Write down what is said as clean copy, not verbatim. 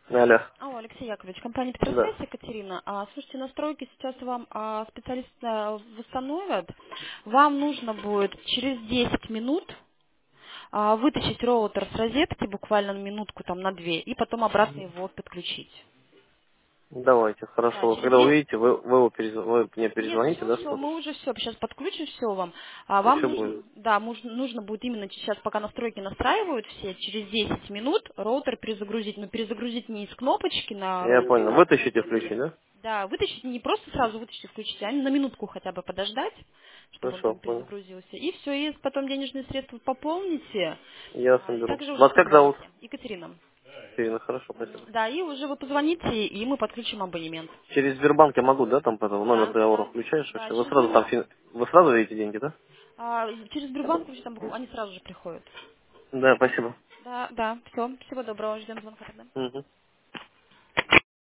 Алло. Алло, Алексей Яковлевич, компания Да. Петросвязь, Екатерина. Слушайте, настройки сейчас вам специалисты восстановят. Вам нужно будет через 10 минут вытащить роутер с розетки, буквально на минутку, там, на 2, и потом обратно его подключить. Давайте, Да, хорошо. через Когда 10. увидите, вы мне Нет, перезвоните, все, да, все, чтобы мы уже все, сейчас подключим все вам. и Вам все нужно, будет. да, нужно будет именно сейчас, пока настройки настраивают все, через 10 минут роутер перезагрузить. Но перезагрузить не из кнопочки на Я роутере, понял. а с Вытащите, включить, розетки. да? Да, вытащить не просто сразу вытащить и включить, а на минутку хотя бы подождать, чтобы он Хорошо, там понял. перезагрузился. И все, и потом денежные средства пополните, Я сам и беру. также уже Вас как зовут? позвоните. Екатерина. Ирина, хорошо, спасибо. Да, и уже вы позвоните, и мы подключим абонемент. Через Сбербанк я могу, да, там по этому номер Да, договора да, включаешь, и да, все. Вы через сразу там Сбербанк. вы сразу видите деньги, да? Через Сбербанк уже там они сразу же приходят. Да, спасибо. Да, да, все. Всего доброго, ждем звонка тогда. Мгм.